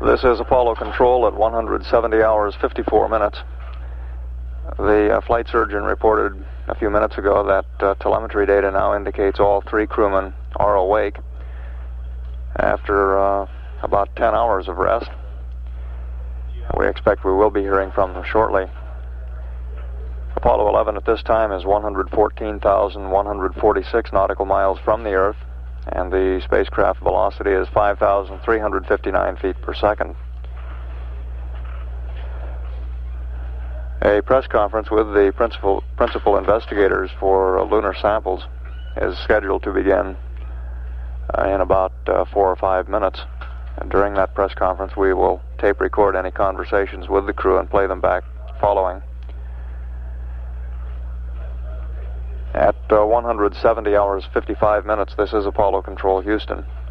This is Apollo Control at 170 hours, 54 minutes. The flight surgeon reported a few minutes ago that telemetry data now indicates all 3 crewmen are awake after about 10 hours of rest. We expect we will be hearing from them shortly. Apollo 11 at this time is 114,146 nautical miles from the Earth, and the spacecraft velocity is 5,359 feet per second. A press conference with the principal investigators for lunar samples is scheduled to begin in about 4 or 5 minutes. And during that press conference, we will tape record any conversations with the crew and play them back following. At 170 hours, 55 minutes, this is Apollo Control, Houston.